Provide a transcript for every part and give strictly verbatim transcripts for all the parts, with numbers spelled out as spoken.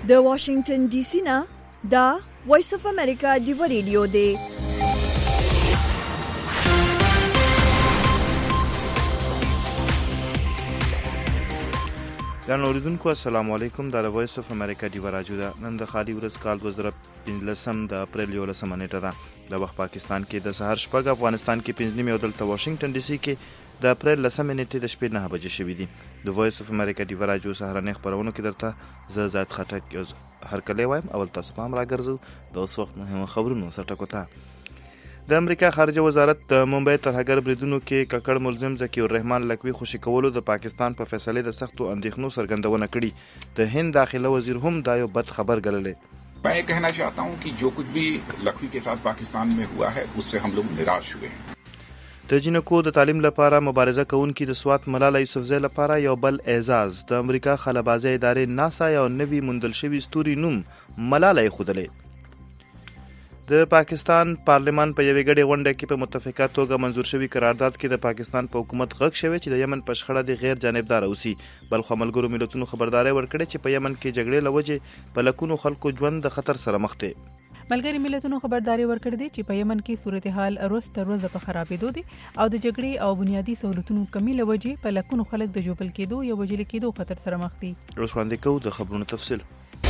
د واشنگټن ډي سي نه دا وایس اف امریکا ډیو ریډیو دی. ګرانو اوریدونکو السلام علیکم. د وایس اف امریکا ډیو راجو ده. نن د خالي ورځ کال دوه زره پنځلسم د اپریل یولسمه نیټه ده. د وخت پاکستان کې د سحر شپږ، افغانستان کې پنځه نیمې او دلته واشنگټن ډي سي کې د اپریل لسمه نیټه د شپې نه بجې شوې دي. د وایس اف امریکا ډیو راجو سهارنې خبرونه کې درته زه زاد خټک یو هر کله وایم. اول تاسو پام راګرځو د اوس وخت مهمه خبرونه سره ټکوته. د امریکا خارجه وزارت د ممبئی ترهګر بریدونو کې ککړ ملزم ذکی الرحمن لکوي خوشی کولو د پاکستان په فیصله د سختو اندېښنو څرګندونه کړې. د هند داخله وزیر هم دا یو بد خبر ګڼلی. मैं ये कहना चाहता हूँ कि जो कुछ भी लखवी के साथ पाकिस्तान में हुआ है उससे हम लोग निराश हुए हैं. د جنکو د تعلیم لپاره مبارزه کوونکي د سوات ملاله یوسفزۍ لپاره یو بل اعزاز. د امریکا خلبازي ادارې ناسا یو نوی موندل شوی ستوري نوم ملاله یې د پاکستان پارلمان په یوې ګډې غونډه کې په متفقه توګه منظور شوی قرارداد کې د پاکستان په حکومت غږ شوی چې د یمن په شخړه د غیر جانبدار اوسي. بلخو ملګرو ملتونو خبرداري ورکړې چې په یمن کې جګړې لوجې په لکونو خلکو ژوند د خطر سره مخ دي. ملګری ملتونو خبرداري ورکړې ده چې په یمن کې صورتحال روز تر روزه په خرابېدو دي او د جګړې او بنیادی سہولتونو کمی لوجې په لکونو خلک د جوړل کېدو یا وجل کېدو خطر سره مخ دي. اوس وړاندې کوو د خبرونو تفصیل.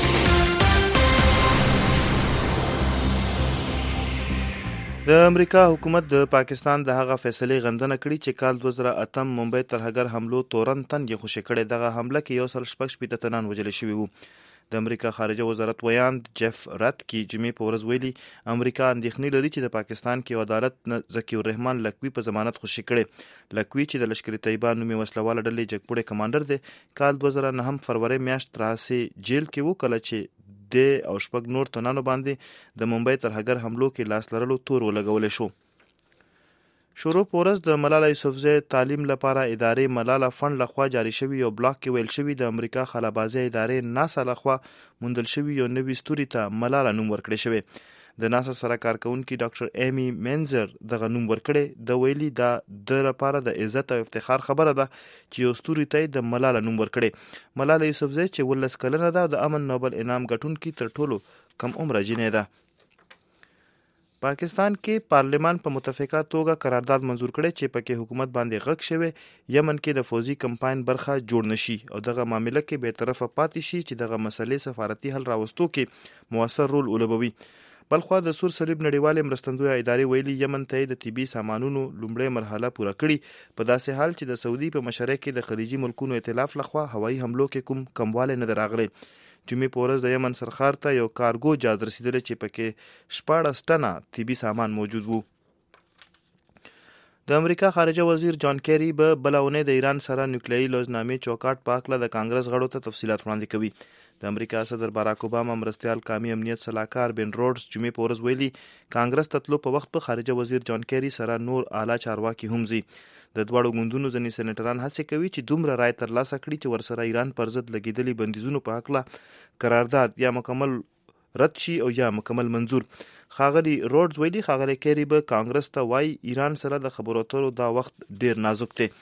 د امریکا حکومت د پاکستان د هغه فیصلې غندنه کړې چې کال دوه زره اتم ممبئی ترهګر حملو تورن تن یې خوشی کړې. دغه حمله کې یو سل شپږ شپېته تنان وژل شوي وو. د امریکا خارجه وزارت ویاند جیف راتکی جمعې په ورځ ویلي امریکا اندېښنې لري چې د پاکستان کې عدالت ذکی الرحمن لکوي په ضمانت خوشی کړي. لکوي چې د لشکري طیبه نومي وسلواله ډلې جګپوړې کمانډر دی، کال دوه زره نهم فروری میاشت راسې جیل کې وو کله چې د او شپږ نور تنانو باندې د ممبئی ترهګر حملو کې لاس لرلو تور ولګول شو. شروع پورز د ملاله یوسفزۍ تعلیم لپاره ادارې ملاله فند لخوا جاری شوی یو بلاک کې ویل شوی د امریکا خلبازي ادارې ناسا لخوا موندل شوی یو نوی ستوري ته ملاله نوم ورکړی شوی. د ناسا سره کارکونکي ډاکټر ایمی مینزر دغه نوم ورکړی. د ویلي دا د لپاره د عزت او افتخار خبره ده چې یو ستوري ته د ملاله نوم ورکړی. ملاله یوسفزۍ چې ولس کلنه ده د امن نوبل انعام ګټونکي تر ټولو کم عمره جینۍ ده. پاکستان کې پارلمان په متفقه توګه قرارداد منظور کړي چې پکې حکومت باندې غږ شوی یمن کې د فوزي کمپاین برخه جوړ نشي او دغه معاملې کې به طرفه پاتې شي چې دغه مسلې سفارتي حل راوستو کې موثر رول ولوبوي. بلخو د سور صلیب نړیوال مرستندوی ادارې ویلي یمن ته د طبي سامانونو لومړی مرحله پوره کړي په داسې حال چې د سعودي په مشرۍ کې د خلیجي ملکونو ائتلاف لخوا هوایي حملو کې کوم کمواله نه راغلی. جمعې په ورځ د یمن سرخار ته یو کارګو جاز رسیدلی چې پکې شپاړس ټنه طبي سامان موجود وو. د امریکا خارجه وزیر جان کیری به بله اونۍ د ایران سره نیوکلیایي لوزنامې چوکاټ په هکله د کانګرس غړو ته تفصیلات وړاندې کوي. د امریکا صدر باراک اوباما مرستیال قومي امنیت سلاکار بن روډز جمعې په ورځ ویلي کانګرس ته تلو په وخت په خارجه وزیر جان کیری سره نور اعلی چارواکي هم ځي. د دواړو ګوندونو ځینې سېنیټران هڅې کوي چې دومره رای ترلاسه کړي چې ورسره ایران پر ضد لګېدلي بندیزونو په هکله قرارداد یا مکمل رد شي او یا مکمل منظور. ښاغلي روډز ویلي ښاغلی کیری به کانګرس ته وایي ایران سره د خبرو اترو دا وخت ډیر نازک دی.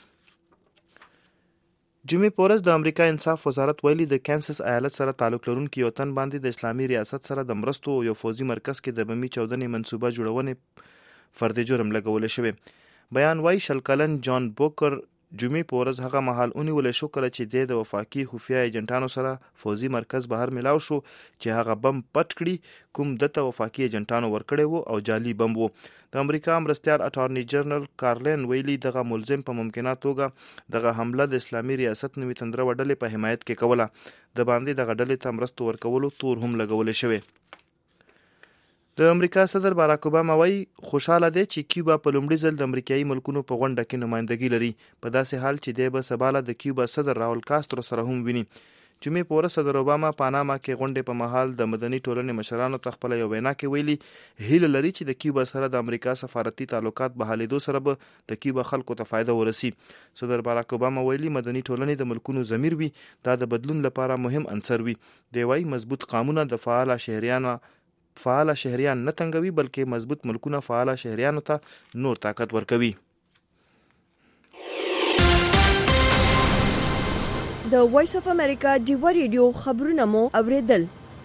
جمعې په ورځ د امریکا انصاف وزارت ویلي د کانساس ایالت سره تعلق لرونکي یو تن باندې د اسلامي ریاست سره د مرستو یو فوزي مرکز کې د بمي چاودنې منصوبه جوړونې فرد جرم لګولی شوی. بیان وایي شل کلن جان بوکر جمعې په ورځ هغه مهال ونیولی شو کله چې د وفاقي خفیه ایجنټانو سره فوزي مرکز بهر ملاو شو چې هغه بم پټ کړي کوم دته وفاقي ایجنټانو ورکړی وو او جعلي بم وو. د امریکا مرستیال اټارني جنرال کارلین ویلي دغه ملزم په ممکنه توګه دغه حمله د اسلامي ریاست نوي تندره ډلې په حمایت کې کوله. د باندې دغه ډلې ته مرستو ورکولو تور هم لګولی شوی. د امریکا صدر باراک اوباما وایي خوشاله دی چې کیوبا په لومړي ځل د امریکایي ملکونو په غونډه کې نمایندګي لري په داسې حال چې دی به سباله د کیوبا صدر راول کاسترو سره هم ویني. جمعې په ورځ صدر اوباما پاناما کې غونډې په مهال د مدني ټولنې مشرانو ته خپله یو وینا کې ویلي هیله لري چې د کیوبا سره د امریکا سفارتي تعلقات بحالېدو سره به د کیوبا خلکو ته فایده ورسي. صدر باراک اوباما ویلي مدني ټولنې د ملکونو ضمیر وي دا د بدلون لپاره مهم عنصر وي. دی وایي مضبوط قانونه د فعاله شهریانو فعال شهریان نه تنګوي بلکې مضبوط ملکونه فعال شهریانو ته نور طاقت ورکوي. د وایس اف امریکا ډیو ریډیو خبرونه مو اوریدل.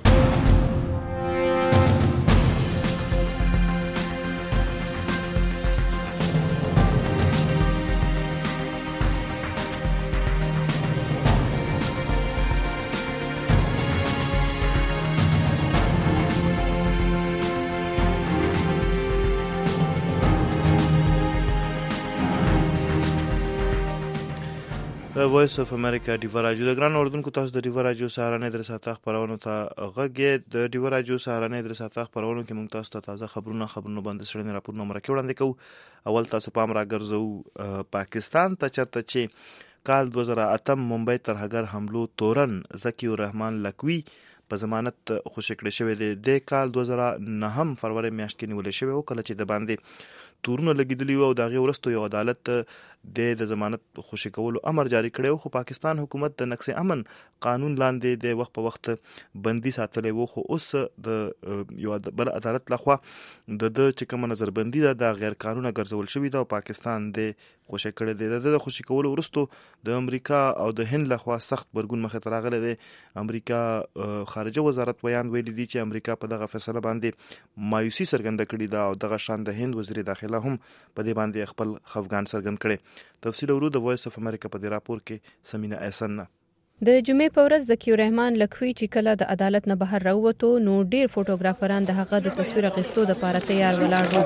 د وایس اف امریکا ډیوا راډیو د ګران اردوونکو تاسو د ډیوا راډیو سهارنۍ در ساته خبرونه ته غږی د ډیوا راډیو سهارنۍ در ساته خبرونه کې موږ تاسو ته تازه خبرونه خبرونه باندې سړنی راپورونه مرکه وړاندې کوو. اول تاسو پام راګرځو پاکستان ته چرته چې کال دوه زره اتم ممبئی ترهګر حملو تورن ذکی الرحمن لکوی په ضمانت خوشی کړی شوی دی. د کال دوه زره نهم فروری میاشت کې نیولې شوی او کله چې د باندې تورونه لګیدلی او دغه ورستو یو عدالت د د ضمانت خوشی کولو امر جاری کړی. خو پاکستان حکومت د نقص امن قانون لاندې د وخت په وخت بندي ساتلې وو، خو اوس د یو بل عدالت لخوا د د چې کوم نظر بندي د غیر قانوني ګرځول شوی دا پاکستان د خوشی کړی دی. د خوشی کولو ورستو د امریکا او د هند لخوا سخت برګون مخه تراغله دی. امریکا خارجه وزارت بیان ویلي دی چې امریکا په دغه فیصله باندې مایوسی څرګنده کړې ده او دغه شان د هند وزیر داخله هم په دې باندې خپل خفګان څرګند کړي. تفصیل ورو د وایس اف امریکا په دې راپور کې سمینا احسن. د جمعې په ورځ ذکی الرحمن لکوی چې کله د عدالت نه بهر راووتو نو ډیر فوټوګرافران د هغه د تصویر اخیستو لپاره تیار ولاړ وو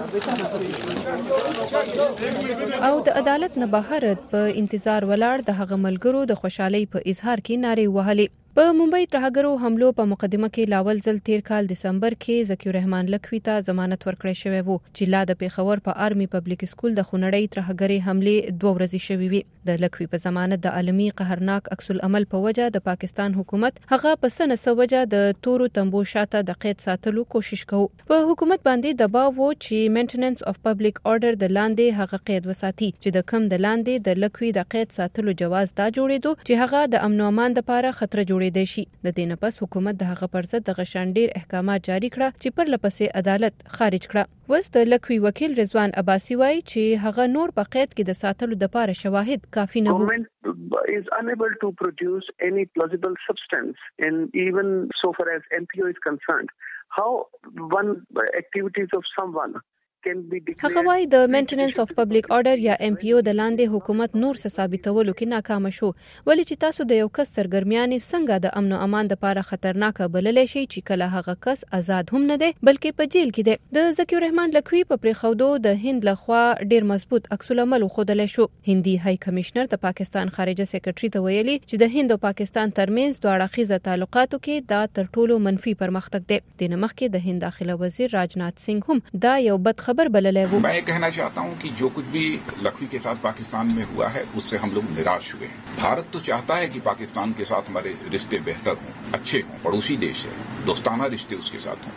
او د عدالت نه بهر په انتظار ولاړ د هغه ملګرو د خوشحالي په اظهار کې نارې وهلې. په ممبئی ترهګرو حملو په مقدمه کې لاول ځل تیر کال دسمبر کې ذکی الرحمن لکوی ته ضمانت ورکړی شوی وو چې لا د پیښور په آرمي پبلک سکول د خونړۍ ترهګري حمله دوه ورځې شوې وي. د لکوی په ضمانت د عالمي قهرناک عکس العمل په وجه د پاکستان حکومت هغه په سنه سوجه د تورو تنبو شاته د قید ساتلو کوشش کوي. په حکومت باندې دباو وو چې مینټیننس اف پبلک آرډر د لاندې هغه قید وساتي چې د کم د لاندې د لکوی د قید ساتلو جواز دا جوړېدو چې هغه د امن او امان لپاره خطر جوړېدي شي. د دې نه پس حکومت د هغه پر ضد د غشان ډیر احکامات جاری کړه چې پر لپسې عدالت خارج کړه. وس د لکوی وکیل رضوان عباسی وایي چې هغه نور په قید کې د ساتلو لپاره شواهد کافي نه وو. is unable to produce any plausible substance and even so far as M P O is concerned. How one activities of someone هغه وایي د مینټیننس اف پبلک آرډر یا ام پی او د لاندې حکومت نور څه ثابتولو کې ناکام شو، ولې چې تاسو د یو کس سرګرمیانې څنګه د امن او امان لپاره خطرناک بللی شي چې کله هغه کس آزاد هم نه دی بلکې په جیل کې دی. د ذکی الرحمن لکوی په پریخودو د هند لخوا ډیر مضبوط عکس العمل خودل شو. هندي های کمشنر د پاکستان خارجه سیکریټری ته ویلي چې د هند او پاکستان ترمنځ دوه اړخیزه تعلقاتو کې دا تر ټولو منفي پرمختګ دی. د نمخ کې د هند داخله وزیر راجنات سنگ هم دا یو بد خبر بللے وہ. मैं कहना चाहता हूं कि जो कुछ भी लखवी के साथ पाकिस्तान में हुआ है उससे हम लोग निराश हुए हैं. भारत तो चाहता है कि पाकिस्तान के साथ हमारे रिश्ते बेहतर हों, अच्छे हों, पड़ोसी देश है, दोस्ताना रिश्ते उसके साथ हों.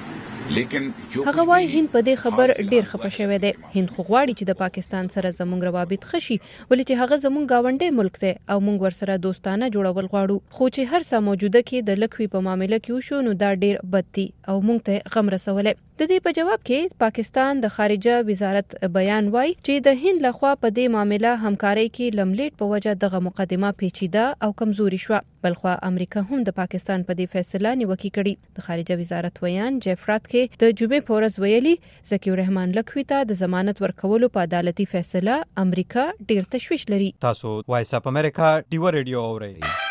هغه وایي هند په دې خبر ډیر خفه شوی دی. هند خو غواړي چې د پاکستان سره زموږ روابط خشي ولې چې هغه زموږ گاونډي ملک دی او موږ ورسره دوستانه جوړول غواړو. خو چې هر څه موجوده کې د لکوي په معاملې کې وشو نو دا ډیر بد دی او موږ ته غم رسولې. د دې په جواب کې پاکستان د خارجه وزارت بیان وایي چې د هند لخوا په دې معاملې همکاري کې لملیټ په وجه دغه مقدمه پیچیده او کمزوري شو. بلخوا امریکا هم د پاکستان په دې فیصله نیوکه کړې. د خارجه وزارت ویان جیفرات کې د جمعې په ورځ ویلي ذکی الرحمن لکوی ته د ضمانت ورکولو په عدالتي فیصله امریکا ډیر تشویش لري. تاسو وایس اپ امریکا ډیوا ریډیو اورئ.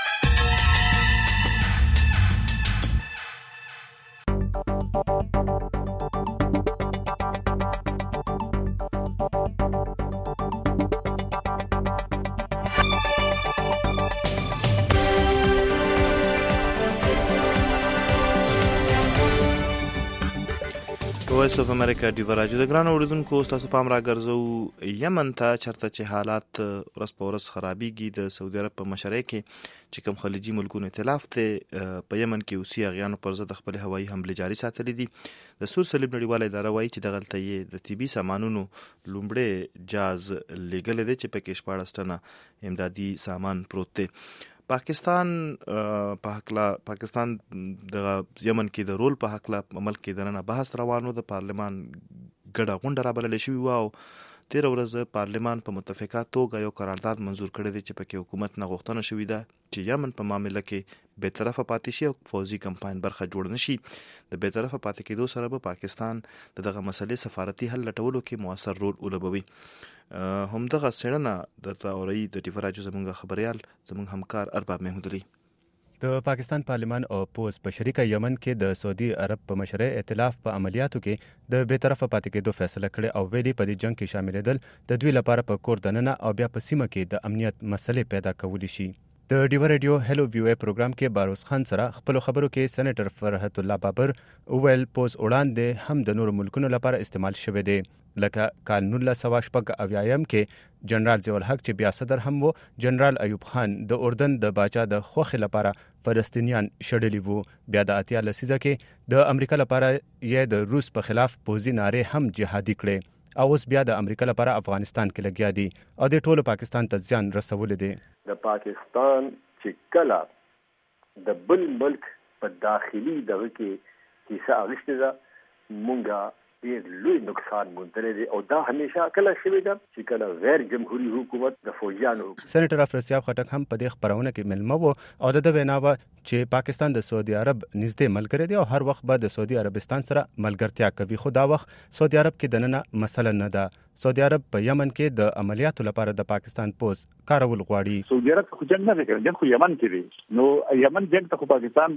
وایس اف امریکا ډیوا راډیو د ګران اوریدونکو تاسو پام راګرځو یمن ته چرته چې حالات ورځ په ورځ خرابېږي. د سعودي عرب په مشرۍ کې چې کوم خلیجي ملکونو ائتلاف ته په یمن کې اوسي اغیانو پر ضد خپل هوایي حمله جاري ساتلې دي. د سور صلیب نړیواله اداره وایي چې دغلته یې د طبي سامانونو لومړی جاز لېږلی دی چې پکې شپاړس ټنه امدادي سامان پروت دی. پاکستان په حقله پاکستان د یمن کې د رول په حقله ملک کې دننه بحث روانو. د پارلمان ګډه غونډه رابلل شوې وه او تیر ورځ پارلمان په متفقه توګه یو قرارداد منظور کړی دی چې پکې حکومت نه غوښتنه شوې ده چې یمن په معامله کې بې طرفه پاتې شي او فوزي کمپاین برخه جوړ نشي. د بې طرفه پاتې کېدو سره به پاکستان د دغه مسلې سفارتي حل لټولو کې موثر رول ولوبوي. هم دغه څېړنه د تاوري د ډیوا راډیو زموږ خبريال زموږ همکار ارباب محمود علي د پاکستان پارلمان او پوز په شریکه یمن کې د سعودي عرب په مشرۍ ائتلاف په عملیاتو کې د بې طرفه پاتې کېدو فیصله کړې او ویلي په دې جنگ کې شاملېدل د دوی لپاره په کور دننه او بیا په سیمه کې د امنیت مسلې پیدا کولی شي. د ډیو ریډیو هلو ویو ای پروګرام کې باروس خان سره خپل خبرو کې سېنیټر فرحت الله بابر ویل پوز وړاندې هم د نورو ملکونو لپاره استعمال شوی دی، لکه کال نولس سوه شپږ اویایم کې جنرال ضیاء الحق چې بیا صدر هم و، جنرال ایوب خان د اردن د باچا د خوښې لپاره فلسطینیان شړلي وو. بیا د اتیا لسیزه کې د امریکا لپاره یې د روس په خلاف پوزي نارې هم جهادي کړې او اوس بیا د امریکا لپاره افغانستان کې لګیا دي او د ټولو پاکستان ته زیان رسولی دی. د پاکستان چې کله د بل ملک په داخلي دغه کې کیسه اغشته ده مونږه ډېر لوی نقصان موندلی دی او دا همیشه کله شوې ده چې کله غیر جمهوري حکومت د فوجیانو. سېنیټر افراسیاب خټک هم په دې خپرونه کې ملمه و او د ده وینا وه چې پاکستان د سعودي عرب نږدې ملګری دی او هر وخت به د سعودي عربستان سره ملګرتیا کوي، خو دا وخت سعودي عرب کې دننه مسله نه ده. سعودي عرب په یمن کې د عملیاتو لپاره د پاکستان پوز کارول غواړي. سعودي عرب خو جنگ نه کوي، جنگ خو یمن کې دی، نو یمن جنگ ته خو پاکستان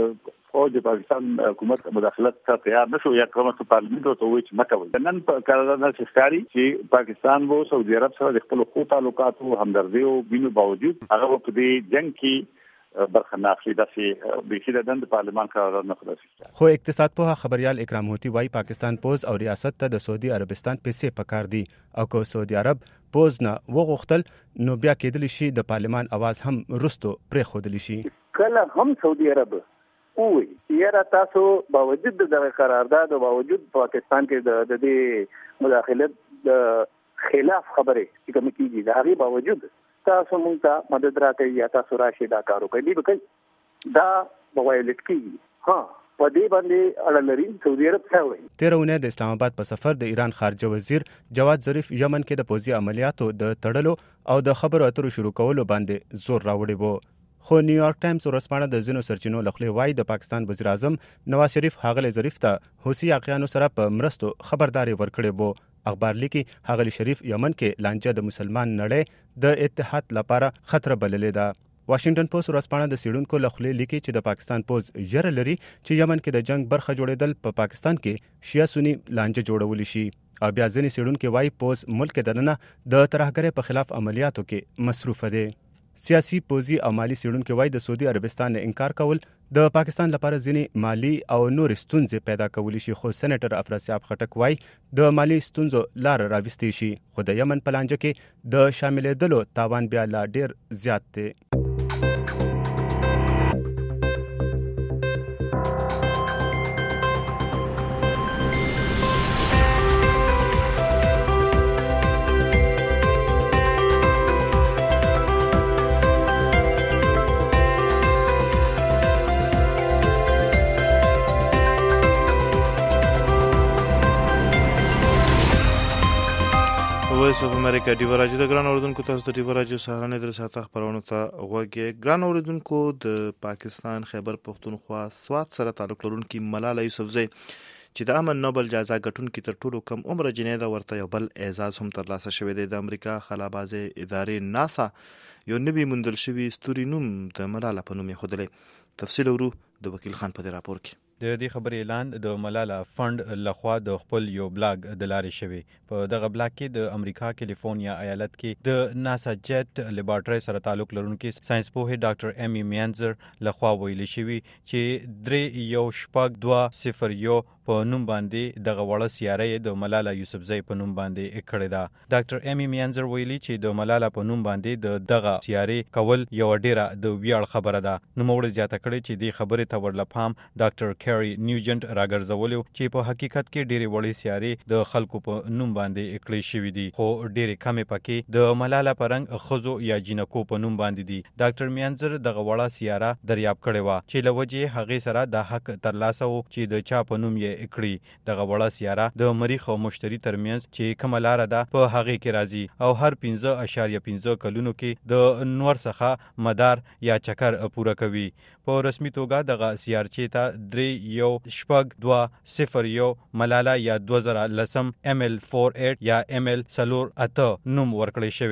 او د پاکستان حکومت مداخلت ته تیار نشو یا کومه پارلیمنت ته وایي چې مکوي. نن په قرارداد کې ښکاري چې پاکستان وو سعودي عرب سره د خپل خو تعلقاتو همدردي او بینو باوجود هغه په دې جنگ کې برخه نه اخلي. داسې بیخي د دند پارلمان قرارداد نه خلاصي. خو اقتصاد په خبريال اکرام هوتی وايي پاکستان پوز او ریاست ته د سعودي عربستان پیسې پکار دي او که سعودي عرب پوز نه وغوښتل نو بیا کېدلی شي د پارلمان اواز هم رستو پرې خودلی شي. کله هم سعودي عرب وی یاره تاسو باوجود د قرارداد او باوجود پاکستان کې د دې مداخلت د خلاف خبره چې کوم کیږي د هغه باوجود تاسو موږ ته مدد راکړئ یا تاسو راشي دا کارو کوي دی وکړي دا موایلټ کیږي. ها په دې باندې اړلري سعودي عرب څه وایي. تیرونه د اسلام آباد په سفر د ایران خارجه وزیر جواد ظریف یمن کې د پوځي عملیاتو د تړلو او د خبرو اترو شروع کولو باندې زور راوړی وو. خو نیویارک ټایمز ورځپاڼه د ځینو سرچینو له خولې وایي د پاکستان وزیر اعظم نواز شریف ښاغلی ظریف ته حوثي عاقیانو سره په مرستو خبرداري ورکړې وو. اخبار لیکي ښاغلی شریف یمن کې لانجه د مسلمان نړۍ د اتحاد لپاره خطر بللې ده. واشنگټن پوسټ ورځپاڼه د څېړونکو له خولې لیکي چې د پاکستان پوز یره لري چې یمن کې د جنگ برخه جوړېدل په پا پاکستان کې شیعه سني لانجه جوړولی شي او بیا ځینې څېړونکي وایي پوز ملک دننه د ترهګرۍ په خلاف عملیاتو کې مصروفه دی. سیاسي پوزي او مالی څېړونکي وایي د سعودي عربستان نه انکار کول د پاکستان لپاره ځینې مالی او نور ستونزې پیدا کولی شي، خو سېنیټر افراسیاب خټک وایي د مالی ستونزو لار راوستي شي، خو د یمن په لانجه کې د شاملېدلو تاوان بیا لا ډیر زیات دی. وایس اف امریکا ډیو راجو د ګران اوردونکو تاسو د ډیو راجو سهارنې در ساته خبرونه ته غوږی. ګران اوردونکو د پاکستان خیبر پختونخوا سوات سره تعلق لرونکي ملاله یوسفزۍ چې د امن نوبل جایزه ګټونکي تر ټولو کم عمر جنۍ ده ورته یو بل اعزاز هم ترلاسه شوی دی. د امریکا خلابازې ادارې ناسا یو نوی موندل شوی ستوري نوم د ملاله په نوم یې ښودلی. تفصیل ورو د وکیل خان په دې راپور کې. د دې خبرې اعلان د ملاله فند لخوا د خپل یو بلاګ د لارې شوی. په دغه بلاګ کې د امریکا کیلیفورنیا ایالت کې د ناسا جیټ لیبارټري سره تعلق لرونکي ساينس پوه ډاکټر ایمی میانزر لخوا ویل شوی چې درې یو شپږ دوه صفر یو په نوم باندې دغه وړه سیاره د ملاله یوسفزۍ په نوم باندې کړې ده. ډاکټر ایمی میانزر ویلي چې د ملاله په نوم باندې د دغه سیارې کول یو ډیره د ویاړ خبره ده. نوموړي زیاته کړې چې دې خبرې ته ورلپام ډاکټر کیری نیوجنټ راګرځولو چې په حقیقت کې ډېرې وړې سیارې د خلکو په نوم باندې کړې شوي دي، خو ډېرې کمې پکې د ملاله په رنګ ښځو یا جینکو په نوم باندې دي. ډاکټر میانزر دغه وړه سیاره دریاب کړې وه چې له وجې هغې سره د حق ترلاسه و چې د چا په نوم یې کړي. دغه وړه سیاره د مریخ او مشتري ترمنځ چې کومه لاره ده په هغې کې راځي او هر پنځه اشاریه پنځه کلونو کې د نور څخه مدار یا چکر پوره کوي. په رسمي توګه دغه سیارچې ته درې یو شپږ دوه صفر یو ملاله یا دوه زره لسم ام ال فور ایټ یا ام ال څلور اته نوم ورکړی شوی.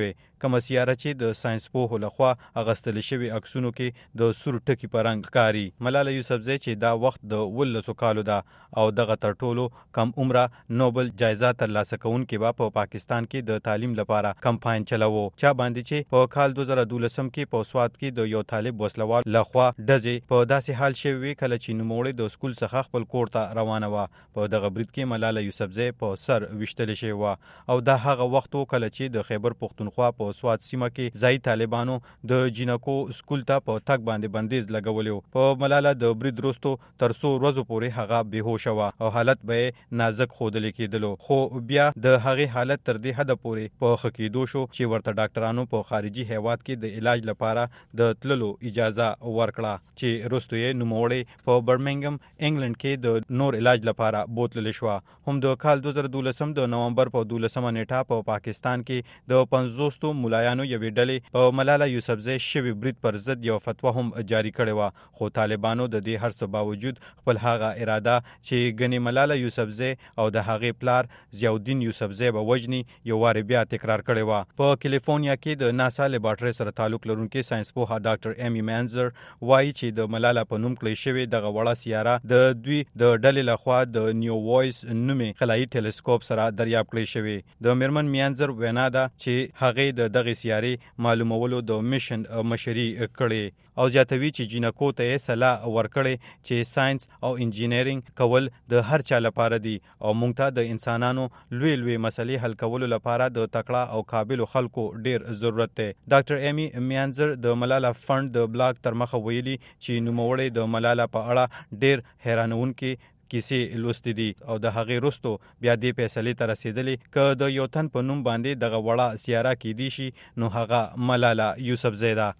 کوم سیاره چې د ساينس پوهو لخوا اغستل شوی عکسونو کې د سور ټکی په رنګ ښکاري. ملاله یوسفزۍ چې دا وخت د ولسو کالو ده او دغه تر ټولو کم عمره نوبل جایزه ترلاسه کوونکې به په پاکستان کې د تعلیم لپاره کمپاین چلاوه، چا باندې چې په کال دوه زره دولسم کې په سواد کې د یو طالب وسلوال لخوا ډزې په داسې حال شوی کله چې نوموړی د سکول څخه خپل کور ته روانه وه. په دغه برید کې ملاله یوسفزۍ په سر ویشتل شوې وه او دا هغه وخت و کله چې د خیبر پختونخوا په سواد سیمه کې ځایي طالبانو د جینکو سکول ته په تګ باندې بندیز لګولی و. په ملاله د برید وروستو تر څو ورځو پورې هغه بېهوشه وه او حالت به یې نازک ښودلی کېدلو، خو بیا د هغې حالت تر دې حده پورې په ښه کېدو شو چې ورته ډاکټرانو په خارجي هیواد کې د علاج لپاره د تللو اجازه ورکړه چې وروستو یې نوموړی په برمنګم انګلند کې د نور علاج لپاره بوتللی شوه. هم د کال دوه زره دولسم د نومبر په دولسمه نیټه په پاکستان کې د پنځوستو ملایانو یوې ډلې په ملاله یوسفزۍ شوي برید پر ضد یو فتوا هم جاری کړې وه، خو طالبانو د دې هر څه باوجود خپل هغه اراده چې ګنې ملاله یوسفزۍ او د هغې پلار ضیاءالدین یوسفزۍ به وژني یو وارې بیا تکرار کړې وه. په کیلیفورنیا کې د ناسا لیبارټرۍ سره تعلق لرونکي ساينس پوه ډاکټر ایمی مانزر وایي چې د ملاله په نوم کړی شوې دغه وړه سیاره د دوی د ډلې لخوا د نیو وایس نومې خلایي ټیلیسکوپ سره دریاب کړی شوې. د میرمن میانزر وینا ده چې هغې د دغې سیارې معلومولو د میشن مشري کړې او زیاتوي چې جینکو ته یې صلاح ورکړې چې ساينس او انجینرینګ کول د هر چا لپاره دي او موږ ته د انسانانو لوی لوی مسلې حل کولو لپاره د تکړه او قابلو خلکو ډیر ضرورت دی. ډاکټر ایمی میانزر د ملاله فند د بلاګ تر مخه ویلي چې نوموړی د ملاله په اړه ډیر حیرانونکي کیسې لوستې دي او د هغې وروستو بیا دې فیصلې ته رسېدلې که د یو تن په نوم باندې دغه وړه سیاره کیدی شي نو هغه ملاله یوسفزۍ ده.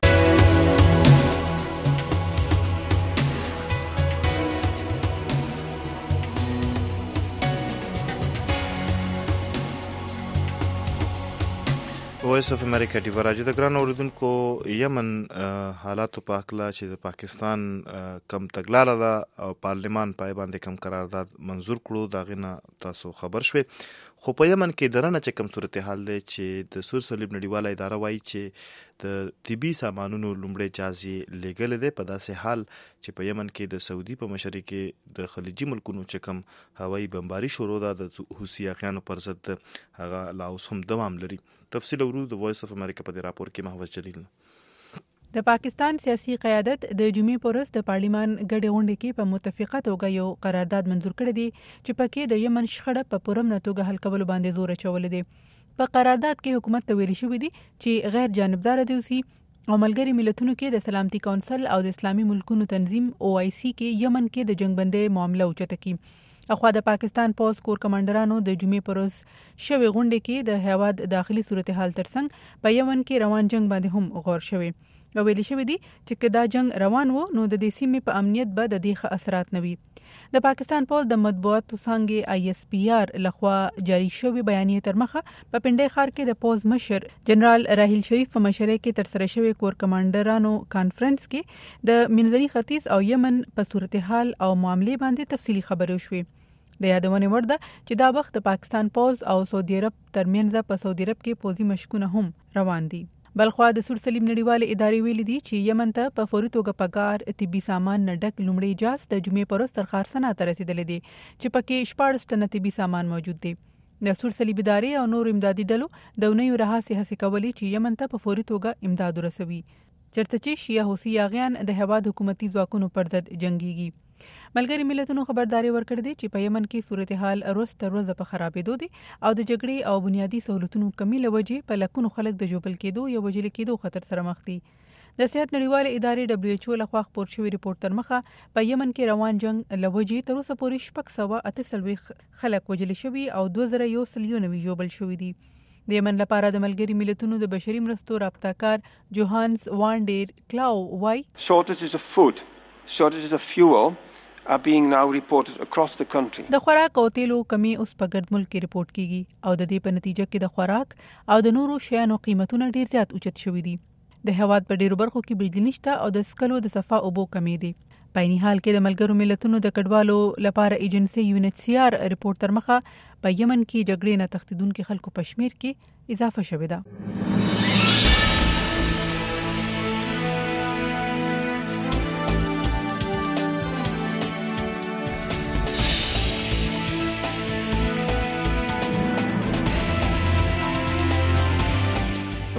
وایس اف امریکا دی وراجه د ګران اوریدونکو یمن حالاتو په اړه چې د پاکستان کم تګلاله ده او پارلیمان پای باندې کم قرارداد منزور کړو دا غنه تاسو خبر شوي، خو په یمن کې درنه چې کم صورتحال دی چې د سور صلیب نړیواله اداره وایي چې د طبي سامانونو لومړی جازي لیګل دی په داسې حال چې په یمن کې د سعودي په مشرۍ کې د خلیجي ملکونو چې کم هوایي بمباري شروع ده د حوثي اغیانو پر ضد هغه لا اوس هم دوام لري. تفصیل ورو د وایس اف امریکا په دې راپور کې محوز جلیل. د پاکستان سیاسي قیادت د جمعې پر ورځ د پارلیمان ګډې غونډې کې په متفقه توګه یو قرارداد منزور کړی دی چې پکې د یمن شخړه په پرمنه توګه حل کولو باندې زور اچولی دی. په قرارداد کې حکومت ته ویل شوی دی چې غیر جانبدار دی اوسي او ملګري ملتونو کې د سلامتي کونسل او د اسلامي ملکونو تنظیم او آی سی کې یمن کې د جنگ بندۍ معامله اوچته کړي. اخوا د پاکستان پوز کور کمانډرانو د جمعې پر ورځ شوې غونډې کې د هیواد داخلي صورتحال ترڅنګ په یمن کې روان جنگ باندې هم غور شوی او ویل شوی دی چې که دا جنگ روان وو نو د دې سیمې په امنیت به د دې ښه اثرات نه وي. د پاکستان پوز د مطبوعاتو څانګې آی اس پی آر لخوا جاری شوی بیانیه تر مخه په پنډۍ ښار کې د پوز مشر جنرال راحیل شریف په مشرۍ کې ترسره شوی کور کمانډرانو کانفرنس کې د منځني ختیځ او یمن په صورتحال او معاملې باندې تفصیلي خبرې وشوي. د یادونه وړ ده چې دا وخت د پاکستان پوز او سعودي عرب ترمنځ په سعودي عرب کې پوزي مشکونه هم روان دي. بلخوا د سور صلیب نړیواله ادارې ویلي دي چې یمن ته په فوري توګه پګار طبي سامان نه ډک لومړی جاز د جمعې پر ورځ تر خارسنه ته رسیدلی دی چې پکې شپاړس ټنه طبي سامان موجود دی. د سور صلیب ادارې او نور امدادي ډلو د اونیو راهاسې هڅې کولې چې یمن ته په فوري توګه امداد ورسوي چېرته چې شیعه حوثي اغیان د هیواد حکومتي ځواکونو پر ضد جنګیږي. ملګري ملتونو خبرداري ورکړې ده چې په یمن کې صورتحال ورځ تر ورځې په خرابېدو دي او د جګړې او بنیادي سہولتونو کمی له وجې په لکونو خلک د ژوبل کېدو یا وژل کېدو خطر سره مخ دي. د صحت نړیواله ادارې دبليو ایچ او لخوا خپور شوی ریپورت تر مخه په یمن کې روان جنگ له وجې تر اوسه پورې شپږ سوه اته څلوېښت خلک وژل شوي او دوه زره یو سل یو نوي ژوبل شوي دي. د یمن لپاره د ملګري ملتونو د بشري مرستو رابطه جوهانس وانډیر کلاو وای shortages of food, shortages of fuel are being now reported across the country. د خوراک او تیلو کمی اوس په ګرد ملک کې رپورټ کیږي او د دې په نتیجه کې د خوراک او د نورو شیانو قیمتونه ډیر زیات اوچت شوي دي. د هیواد په ډیرو برخو کې بجلی نشته او د سکلو د صفا اوبو کمی دي. په عین حال کې د ملګرو ملتونو د کډوالو لپاره ایجنسی یو ان ایچ سی آر ریپورت تر مخه په یمن کې جګړې نه تښتیدونکو خلکو په شمیر کې اضافه شوې ده.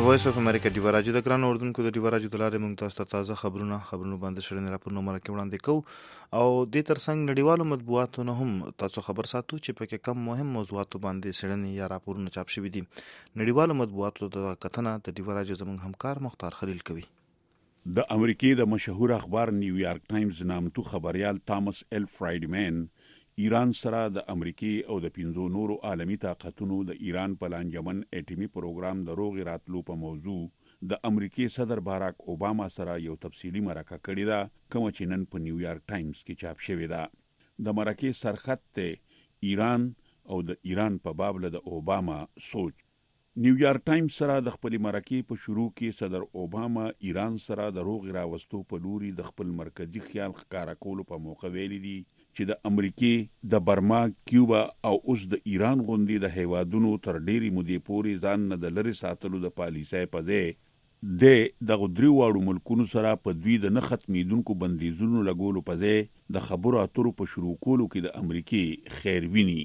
وایس اف امریکا دی وراجو د ګران اردوونکو د دی وراجو د لارې موږ تاسو ته تازه خبرونه خبرونه باندې شړنې راپورونه مرکه وړاندې کوو او د ترڅنګ نړیوالو مطبوعاتو نه هم تاسو خبر ساتو چې پکې کم مهم موضوعات باندې شړنې یا راپورونه چاپ شوي دي. نړیوالو مطبوعاتو د کتنه د دی وراجو زموږ همکار مختار خلیل کوي. د امریکای د مشهور اخبار نیویارک ټایمز نامتو خبريال تامس ال فرایډمن ایران سره د امریکای او د پنځو نورو عالمی طاقتونو د ایران په لانجمن اټومي پروګرام د روغ راتلو په موضوع د امریکای صدر باراک اوباما سره یو تفصیلی مرکه کړې ده کوم چې نن په نیویارک ټایمز کې چاپ شوې ده. د مرکه سرخط ته ایران او د ایران په باب له د اوباما سوچ. نیویارک ټایمز سره د خپل مرکه په شروع کې صدر اوباما ایران سره د روغ راوستو په لوري د خپل مرکزی خیال ښکارا کولو په موقع ویلي دي چې د امریکای د برما، کیوبا او اوس د ایران غوندي د هیوادونو تر ډیری مودې پورې ځان نه د لری ساتلو د پالیسۍ په ځای د دغه دریو واړو ملکونو سره په دوی د نه ختمیدونکو بندیزونو لګولو په ځای د خبرو اترو په شروع کولو کې د امریکای خیر ویني.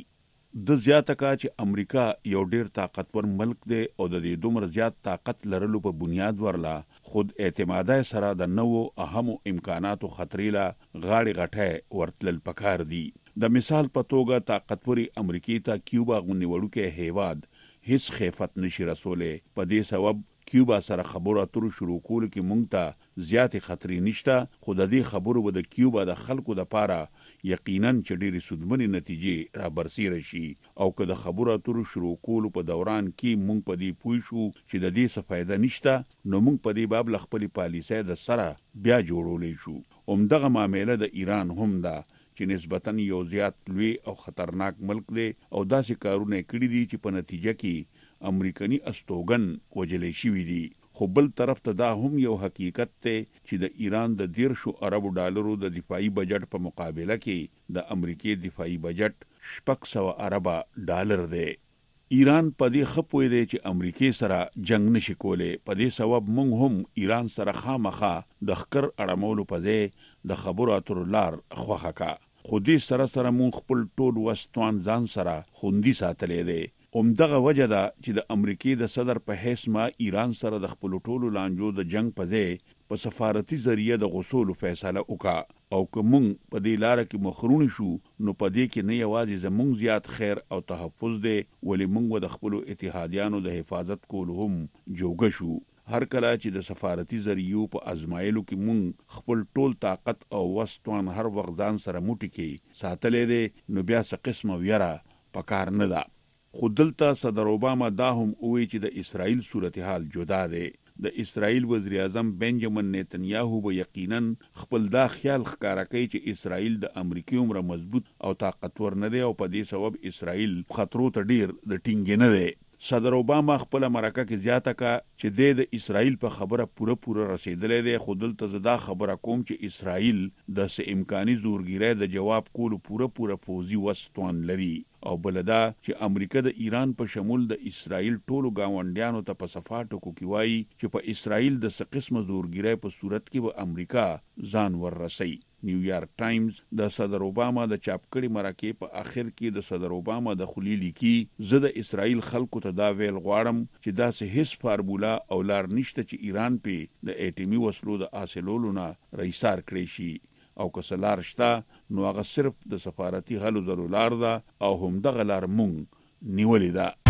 د زیاته کا چې امریکا یو ډیر طاقتور ملک دی او د دې دومره زیات طاقت لرلو په بنیاد ورلا خود اعتمادای سره د نوو اهمو امکاناتو خطرې لا غاړي غټه ورتلل پکار دي. د مثال په توګه طاقتوري امریکای ته کیوبا غونډې وړوکې هیواد هیڅ خیفت نشي رسولې. په دې سبب کیوبا سره خبرو اترو شروع کول کې مونږ ته زیات خطرې نشته، خو د دې خبرو به د کیوبا د خلکو د پاره یقینا چې ډېری سودمنې نتیجې را برسېره شي او که د خبرو اترو شروع کولو په دوران کې مونږ په دې پوه شو چې د دې څه فایده نشته نو مونږ په دې باب له خپلې پالیسۍ د سره بیا جوړولی شو. همدغه معامله د ایران هم ده چې نسبتاً یو زیات لوی او خطرناک ملک دی او داسې کارونه کړي دي چې په نتیجه کې امریکایي استوګن وجلې شوي دي. خو بل طرف ته دا هم یو حقیقت دی چې د ایران د دیرشو اربو ډالرو د دفاعي بجټ په مقابله کې د امریکای دفاعي بجټ شپږ سوه اربه ډالر دی. ایران په دې خپوي دی چې امریکای سره جنگ نشي کولی. په دې سبب موږ هم ایران سره خامخا د خکر اړمولو په ځای د خبرو اترو لار خوښه کا. خو دې سره سره موږ خپل ټول وسطوان ځان سره خوندي ساتلی دی. همدغه وجه ده چې د امریکای د صدر په حیث ما ایران سره د خپل ټولو لانجو د جنگ په ځای په سفارتي ذریعہ د غوښولو فیصله وکړه او که موږ په دې لار کې مخرون شو نو په دې کې نه یوازې زموږ زیات خیر او تحفظ دی ولې موږ د خپل اتحادیانو د حفاظت کولو هم جوګه شو. هر کله چې د سفارتي ذریعو په ازمایلو کې موږ خپل ټول طاقت او وسطوان هر وخت ځان سره موټی کې ساتلې دی نو بیا څه قسمه ویره پکار نه ده. خو دلته صدر اوباما دا هم ووی چې د اسرائیل صورتحال جدا دی. د اسرائیل وزیر اعظم بنجامین نتنیاهو به یقینا خپل دا خیال ښکارا کوي چې اسرائیل د امریکای عمره مضبوط او طاقتور نه دی او په دې سبب اسرائیل خطرو ته ډیر د ټینګ نه دی. صدر اوباما خپل مرکه کې زیاته کا چې د اسرائیل په خبره پوره پوره رسیدلې دی. خو دلته زدا خبره کوم چې اسرائیل د سه امکاني زورګیرۍ د جواب کولو پوره پوره فوزي وسطوان لري او بلدا چې امریکا د ایران په شمول د اسرائیل ټولو گاونډیانو ته په صفاتو کې وایي چې په اسرائیل د څه قسمه زورګیرۍ په صورت کې به امریکا ځان وررسي. نیویارک ټایمز د صدر اوباما د چاپ کړي مرکه په اخر کې د صدر اوباما د خلی لیکي زه د اسرائیل خلکو ته دا ویل غواړم چې دا سه هیڅ فارمولا او لار نشته چې ایران په د اټومي وسلو د حاصلولو نه رئیسار کړی شي او که سلار شته نو هغه صرف د سفارتي حلو ضرور لار ده او هم دغه لار مونږ نیولې ده.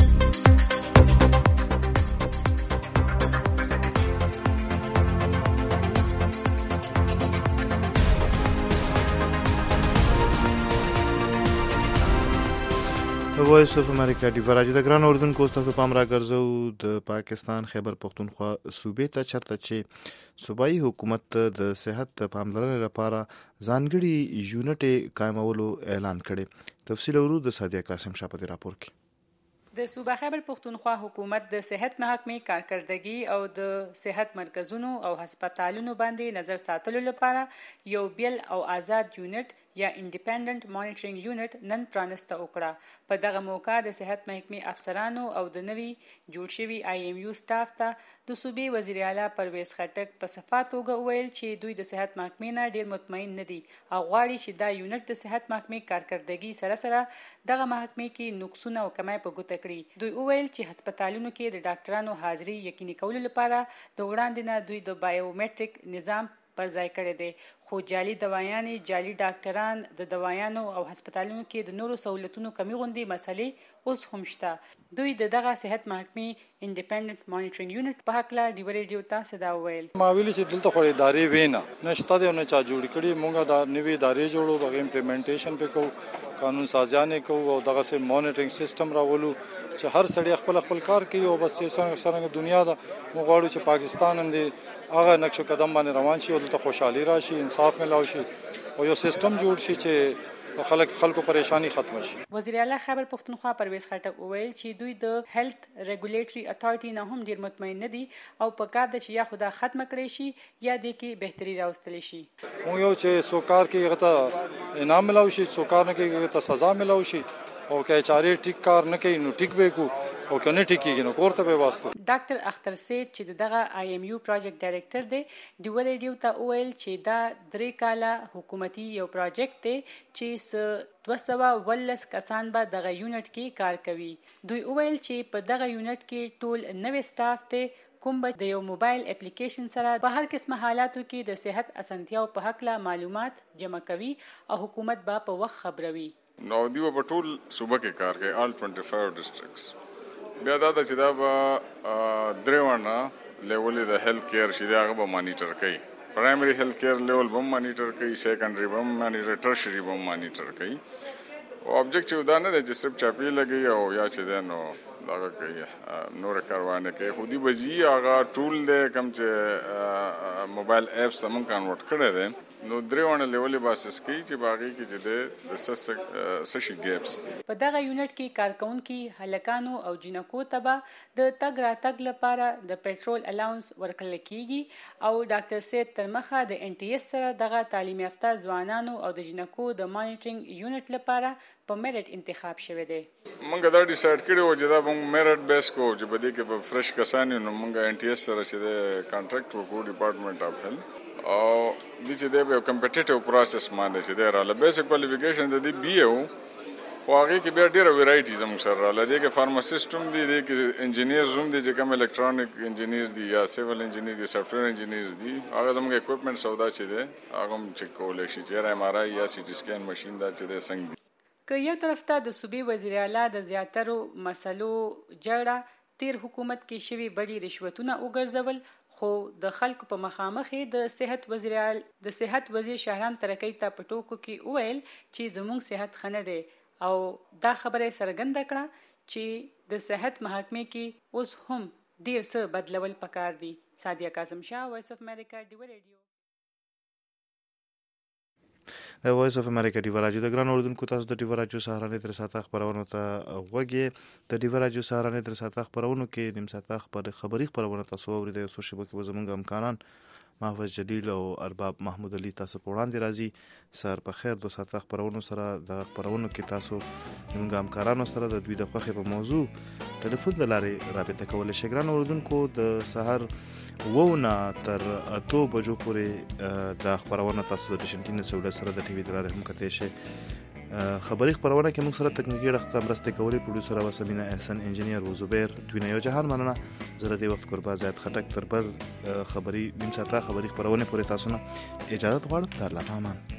وایس اف امریکا دی وراجو د ګران اردوونکو تاسو پام را ګرځو د پاکستان خیبر پختونخوا صوبې ته چرته چې صوبایي حکومت د صحت پاملرنې لپاره ځانګړي یونټ قائمولو اعلان کړي. تفصیل ورو د سادیا قاسم شاه په راپور کې. د صوبه خیبر پختونخوا حکومت د صحت محکمې کارکردګي او د صحت مرکزونو او هسپتالونو باندې نظر ساتلو لپاره یو بیل او آزاد یونټ یا انډیپندنت مانیټرینګ یونټ نن پرانسته وکړه. په دغه موقع د صحت محکمې افسرانو او د نوي جوړ شوي آی ایم یو سټاف ته د صوبې وزیر اعلی پرویز خټک په صفا توګه وویل چې دوی د صحت محکمې نه ډیر مطمئن نه دي او غواړي چې دا یونټ د صحت محکمې کارکردګي سره سره دغه محکمې کې نقصونه او کمای په ګوته کړي. دوی وویل چې هسپتالونو کې د ډاکټرانو حاضري یقیني کولو لپاره د وړاندې نه دوی د بایومټریک نظام پر ځای کړی دی، خو جعلي دوايانې، جعلي ډاکټران، د دوايانو او هسپتالونو کې د نورو سہولتونو کمی غوندې مسلې اوس هم شته. دوی د دغه صحت محکمې انډیپندنت مانیټرینګ یونټ په هکله ډیو ریډیو ته صدا وویل. ما ویلي چې دلته خو ادارې وینا نشته دی او نه چا جوړ کړي. مونږ دا نوې ادارې جوړو، بغیر امپلیمنټیشن په کوو، قانون سازیانې کوو او دغه سه مانیټرینګ سیستم راولو چې هر سړی خپل خپل کار کوي او بس چې څنګه دنیا دا موږ غواړو چې پاکستان هم دې هغه نقش قدم باندې روان شي او دلته خوشحالي راشي، انصاف ملاو شي او یو سیستم جوړ شي چې خلک خلکو پریشانی ختم شي. وزیر اعلی خیبر پختونخوا پرویز خټک وویل چې دوی د هیلث ریګولیټری اتھارټي نه هم ډیر مطمئن نه دي او په کار د چې یا خدا ختم کړي شي یا د کې بهتري راوستل شي. مو یو چې سوکار کې غته انعام ملاو شي، سوکار نه کې غته سزا ملاو شي او که چارې ټیک کار نه کوي نو ټیک به کو او کنه ټیکیږي نو کوړه به واسطه. ډاکټر اختر سید چې دغه آی ایم یو پروجیکټ ډایریکټر دی ډیو ریډیو ته وویل چې دا درې کاله حکومتي یو پروجیکټ دی چې س دوه سوه ولس کسان به دغه یونټ کې کار کوي. دوی وویل چې په دغه یونټ کې ټول نوې سټاف دی کوم به د یو موبایل اپلیکیشن سره په هر قسمه حالاتو کې د صحت اسانتیاو په حق لا معلومات جمع کوي او حکومت به په وخت خبروي. نو دیو په ټول صوبه کې کار کوي، آل پنځه ډسټرکټس. بیا دا چې دا به درېونه لیولې د هیلث کیر شي دا هغه به مانیټر کوي. پرایمري هیلث کیر لیول به مانیټر کوي، سیکنډري به مانیټر، ټرشري به مانیټر کوي. او ابجیکټیو دا نه دی چې صرف چاپی لګي او یا چې دا نو دا کوي نور کاروانه کوي. خو دی بزی هغه ټول دی کوم چې موبایل اپس هم کنورټ کړی دی نو درېونه لیولې باسس کوي چې باغی کې چې د سشي ګیپس. په دغه یونټ کې کارکونکي هلکانو او جنکو ته د تګ راتګ لپاره د پېټرول الاونس ورکړل کیږي او ډاکټر سید تر مخه د ان ټي اس سره دغه تعلیم یافته ځوانانو او د جنکو د مانیټرینګ یونټ لپاره په میرټ انتخاب شوی دی. مونږ دا ډیسایډ کړی و چې دا مونږ میرټ بیس کو چې بده کې په فرش کسان نو مونږ ان ټي اس سره چې د کانټریکټ وکړو ډپارټمنټ اف هیلث او د چې د یو کمپټیټیو پروسس باندې چې د رااله بیسیک کوالیفیکیشن د دې بی او واغې کې بیا ډیره ویرایټیز هم سره رااله دي کې فارماسیست هم دي د کې انجینیرز هم دي چې کوم الکترونیک انجینیرز دي یا سیول انجینیرز دي سافټویر انجینیرز دي هغه زموږ اکوپمنټ سودا چې ده هغه هم چک کولای شي چې ایم ار آی یا سی ټي سکین ماشين دا چې ده څنګه. که یو طرف ته د صوبې وزیر اعلی د زیاترو مسلو جړه تیر حکومت کې شوی بڑی رشوتونه وګرځول خو د خلکو په مخامخ د صحت وزیر د صحت وزیر شهرام ترکی ته په ټوکو کې وویل چې زموږ صحت ښه نه دی او دا خبره څرګنده کړه چې د صحت محکمې کې اوس هم ډیر څه بدلول پکار دي. سادیه کاظم شاه، وایس اف امریکا، ډیو ریډیو. د وایس اف امریکا ډیو راډیو د ګران اوردونکو تاسو د ډیو راډیو سهارنې تر ساته خبرونه ته غوږی. د ډیو راډیو سهارنې تر ساته خبرونه کې نیم ساته خبر خبري خبرونه تاسو اورئ. د سوشل شبکې زمونږ امکانان محفوظ جلیل او ارباب محمود علي تاسو په وړاندې راځي. سر په خیر دو ساته خبرونه سره د خبرونو کې تاسو زمونږ امکانانو سره د دوی د خوښې په موضوع ټلیفون د لارې رابطه کولای شئ. ګران اوردونکو د سحر وونه تر اتو بجو پورې د خبرونه تاسو د ټشنټین سهولت سره د ټي وي د لارې هم کتئ شئ. خبري خبرونه کې موږ سره تکنیکی رخت مرسته کوي. پروډوسر او سمینا احسن، انجینیر و زبیر دوینه یو جهان مننه. زه د وخت قربا زیات خټک تر بل خبري نیم ساعته خبري خبرونه پورې تاسو نه اجازه غواړم. در لپاره